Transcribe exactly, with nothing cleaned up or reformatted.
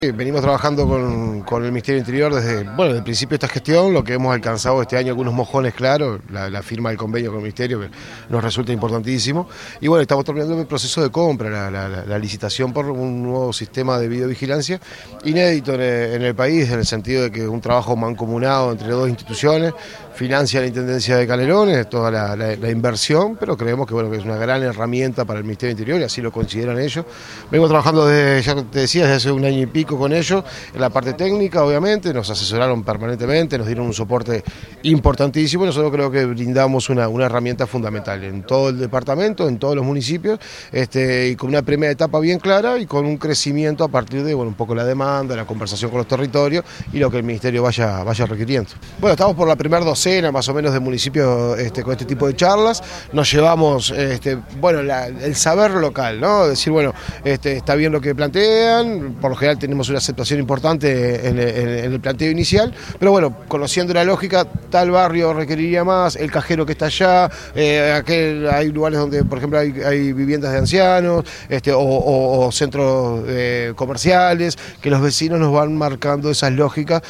Venimos trabajando con, con el Ministerio del Interior desde, bueno, desde el principio de esta gestión. Lo que hemos alcanzado este año, algunos mojones, claro, la, la firma del convenio con el Ministerio, que nos resulta importantísimo. Y bueno, estamos terminando el proceso de compra, la, la, la licitación por un nuevo sistema de videovigilancia, inédito en el, en el país, en el sentido de que un trabajo mancomunado entre dos instituciones, financia la Intendencia de Canelones, toda la, la, la inversión, pero creemos que, bueno, que es una gran herramienta para el Ministerio del Interior y así lo consideran ellos. Vengo trabajando desde, ya te decía, desde hace un año y pico con ellos, en la parte técnica obviamente, nos asesoraron permanentemente, nos dieron un soporte importantísimo y nosotros creo que brindamos una, una herramienta fundamental en todo el departamento, en todos los municipios, este, y con una primera etapa bien clara y con un crecimiento a partir de, bueno, un poco la demanda, la conversación con los territorios y lo que el Ministerio vaya, vaya requiriendo. Bueno, estamos por la primera docena más o menos de municipios este, con este tipo de charlas, nos llevamos, este, bueno, la, el saber local, ¿no? Decir, bueno, este, está bien lo que plantean, por lo general tenemos una aceptación importante en, en, en el planteo inicial, pero bueno, conociendo la lógica, tal barrio requeriría más, el cajero que está allá, eh, aquel, hay lugares donde, por ejemplo, hay, hay viviendas de ancianos, este, o, o, o centros eh, comerciales, que los vecinos nos van marcando esas lógicas